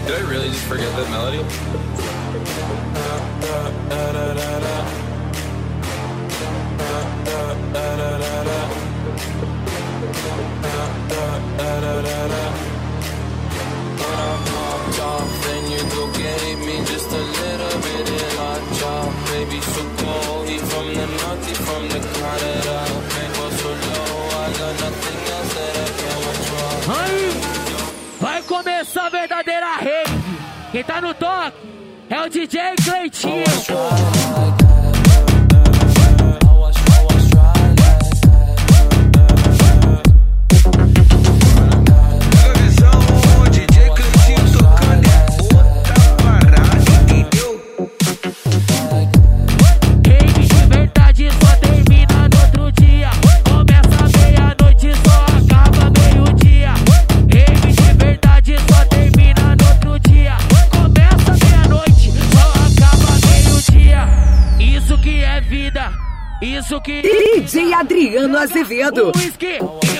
Did I really just forget that melody? When I popped off, then you go gave me just a little bit of hot job. Baby, so cold, he from the north, he from the Canada. Paper so low, I got nothing else that I can withdraw. Aí, vai começar a verdadeira rave. Quem tá no toque é o DJ Cleitinho. Isso que DJ Adriano Azevedo. Whisky.